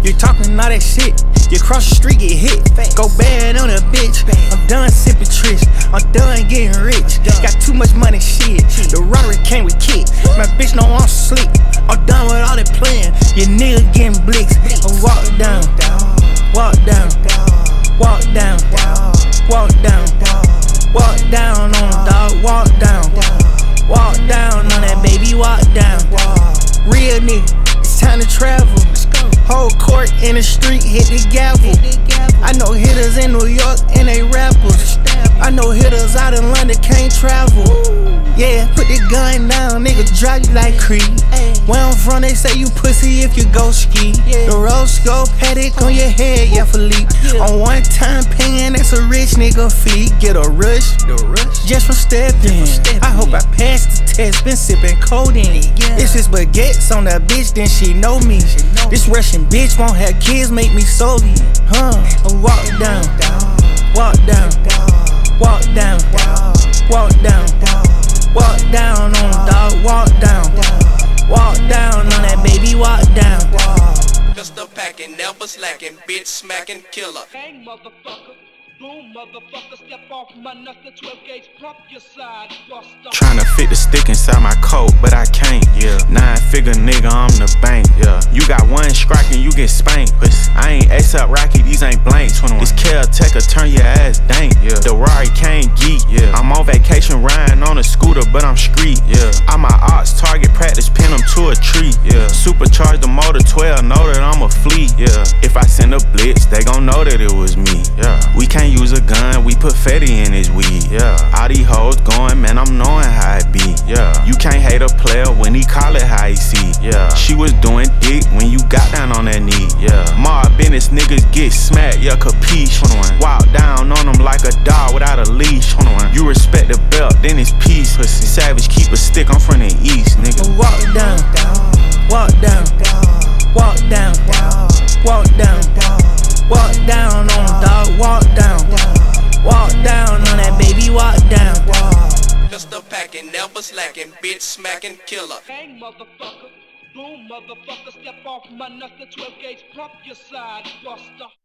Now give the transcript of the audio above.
You talking all that shit, you cross the street, get hit. Go bad on a bitch, I'm done sipping trish. I'm done getting rich, got too much money, shit. The Rari came with kick, my bitch know I'm slick. I'm done with all that playing, your nigga getting blicks. I walk down, walk down, walk down, walk down, walk down on them, dog, walk down. Walk down on that baby, walk down. Real nigga, it's time to travel. Whole court in the street, hit the gavel. I know hitters in New York and they rappers. I know hitters out in London can't travel. Yeah, put the gun down, nigga, drop you like Creed. Where I'm from, they say you pussy if you go ski. The rose gold paddock on your head, yeah, Philippe. On one time paying, that's a rich nigga fee. Get a rush, just from stepping. I hope I passed the test, been sipping codeine. If it's baguettes on that bitch, then she know me. This Russian bitch won't have kids, make me Soviet. Walk down, walk down, walk down, walk down, walk down on them, dog, walk down. Walk down on that baby, walk down. Pistol packing, never slacking, bitch smacking killer. Bang, motherfucker. Boom, motherfucker. Step off my nuts, the 12 gauge pump your side, buster. Tryna fit the stick inside my coat, but I can't, yeah. 9-figure nigga, I'm the bank, yeah. You got one strike and you get spanked. I ain't ASAP Rocky, these ain't blanks. This caretaker turn your ass dank, yeah. The Rari can't geek, yeah. I'm on vacation riding on a scooter, but I'm street, yeah. All my ops target practice, pin them to a tree, yeah. Supercharge the motor 12, know that I'm a fleet, yeah. If I send a blitz, they gon' know that it was me, yeah. We can't use a gun, we put Fetty in his weed, yeah. All these hoes going, man, I'm knowing how it be, yeah. You can't hate a player when he call it how he see, yeah. She was doing dick when you got down on that knee, yeah. Marv Business niggas get smacked, yeah, capiche. Walk down on them like a dog without a leash. You respect the belt, then it's peace. Pussy savage, keep a stick, I'm from the east, nigga. Walk down, walk down, walk down, walk down, walk down on them, dog, walk down. Walk down on that baby, walk down. Pistol packing, never slacking, bitch smacking killer. Bang, motherfucker. Boom, motherfucker. Step off my nuts, the 12 gauge pump your side, buster.